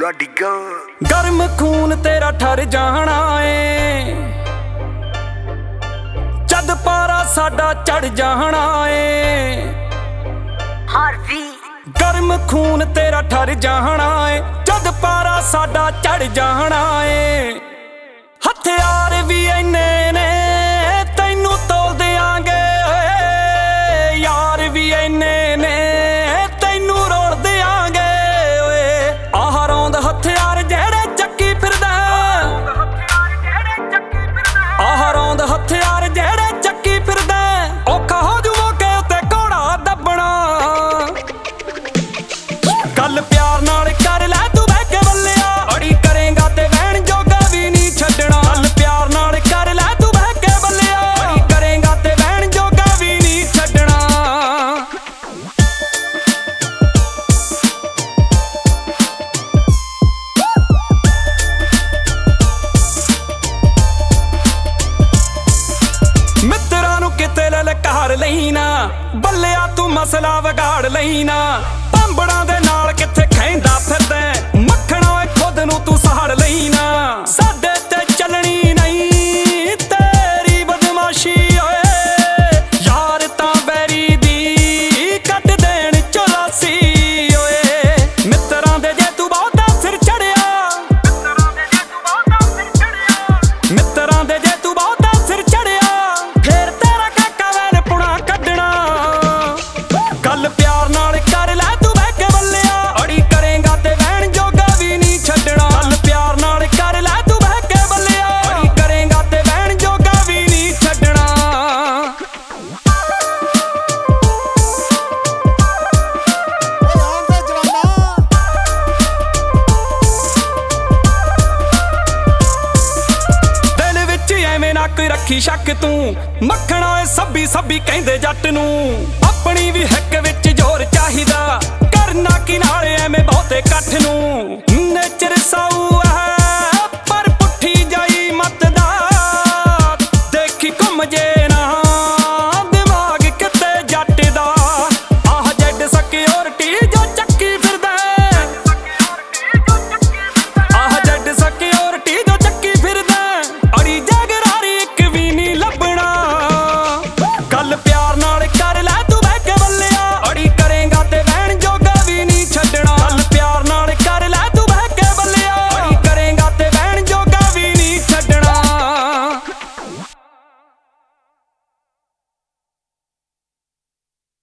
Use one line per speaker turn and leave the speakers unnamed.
ਡਿੱਗਾ ਡਿੱਗਾ
ਗਰਮ ਖੂਨ ਤੇਰਾ ਠਰ ਜਾਣਾ ਏ, ਜਦ ਪਾਰਾ ਸਾਡਾ ਚੜ ਜਾਣਾ ਏ।
ਹਾਰਵੀ
ਗਰਮ ਖੂਨ ਤੇਰਾ ਠਰ ਜਾਣਾ ਏ, ਜਦ ਪਾਰਾ ਸਾਡਾ ਚੜ ਜਾਣਾ ਏ। ਹਥਿਆਰ ਵੀ ਇੰਨੇ ਨੇ ਤੈਨੂੰ ਤੋਲ ਦਿਆਂਗੇ, ਯਾਰ ਵੀ ਇੰਨੇ ਨੇ ਤੈਨੂੰ ਰੋਲ ਦਿਆਂਗੇ ਓਏ। ਆਹ ਰੌਂਦ ਹਥਿਆਰ ਜਿਹੜੇ ਚੱਕੀ ਫਿਰਦਾ, ਆਹ ਰੌਂਦ ਹਥਿਆਰ ਜਿਹੜੇ ਚੱਕੀ ਫਿਰਦਾ, ਔਖਾ ਹੋ ਜੂ ਮੌਕੇ ਉੱਤੇ ਘੋੜਾ ਦੱਬਣਾ। ਗੱਲ ਪਿਆਰ ਨਾਲ ਕਰ ਲੈ ਤੂੰ ਬਹਿ ਕੇ ਬੱਲਿਆ, ਅੜੀ ਕਰੇਗਾ ਤੇ ਵਹਿਣ ਜੋਗਾ ਵੀ ਨਹੀਂ ਛੱਡਣਾ। ਗੱਲ ਪਿਆਰ ਨਾਲ ਕਰ ਲੈ ਤੂੰ ਬਹਿ ਕੇ ਬੱਲਿਆ, ਅੜੀ ਕਰੇਗਾ ਤੇ ਵਹਿਣ ਜੋਗਾ ਵੀ ਨਹੀਂ ਛੱਡਣਾ। ਮਿੱਤਰਾਂ ਨੂੰ ਕਿਤੇ ਲਲਕਾਰ ਲਈ ਨਾ, ਬੱਲਿਆ ਤੂੰ ਮਸਲਾ ਵਿਗਾੜ ਲਈ ਨਾ। ਭਾਂਬੜਾਂ ਦੇ ਨਾਲ ਕਿੱਥੇ ਖੈਂਦਾ ਫਿਰਦਾ, ਮੱਖਣਾ ਓਏ ਖੁਦ ਨੂੰ ਤੂੰ ਸਾੜ ਲਈ ਨਾ। ਸਾਡੇ ਤੇ ਚੱਲਣੀ ਨਹੀਂ ਤੇਰੀ ਬਦਮਾਸ਼ੀ ਓਏ, ਯਾਰ ਤਾਂ ਬੈਰੀ ਦੀ ਕੱਢ ਦੇਣ 84 ਓਏ। ਮਿੱਤਰਾਂ ਦੇ ਜੇ ਤੂੰ ਬਹੁਤਾ ਸਿਰ ਚੜਿਆ, ਮਿੱਤਰਾਂ ਦੇ ਜੇ ਤੂੰ ਬਹੁਤਾ ਸਿਰ ਚੜਿਆ, ਫੇਰ ਤੇਰਾ ਕਾਕਾ ਵੈਨ ਪੁਣਾ ਕੱਢਣਾ। ਗੱਲ ਪਿਆਰ ਨਾਲ ਕਰ ਲੈ ਤੂੰ ਬਹਿ ਕੇ ਬੱਲਿਆ, ਅੜੀ ਕਰੇਗਾ ਤੇ ਵਹਿਣ ਜੋਗਾ ਵੀ ਨਹੀਂ ਛੱਡਣਾ। ਗੱਲ ਪਿਆਰ ਨਾਲ ਕਰ ਲੈ ਤੂੰ ਬਹਿ ਕੇ ਬੱਲਿਆ, ਅੜੀ ਕਰੇਗਾ ਤੇ ਵਹਿਣ ਜੋਗਾ ਵੀ ਨਹੀਂ ਛੱਡਣਾ। ਦਿਲ ਵਿੱਚ ਐਵੇਂ ਨਾ ਕੋਈ ਰੱਖੀ ਸ਼ੱਕ ਤੂੰ, ਮੱਖਣਾ ਓਏ ਸੱਬੀ ਸੱਬੀ ਕਹਿੰਦੇ ਜੱਟ ਨੂੰ। ਆਪਣੀ ਵੀ ਹਿੱਕ ਵਿੱਚ ਜ਼ੋਰ ਚਾਹੀਦਾ, ਕਰਨਾ ਕੀ ਨਾਲ ਐਵੇਂ ਬਹੁਤੇ ਇਕੱਠ ਨੂੰ। ਨੇਚਰ ਸਾਊ ਹੈ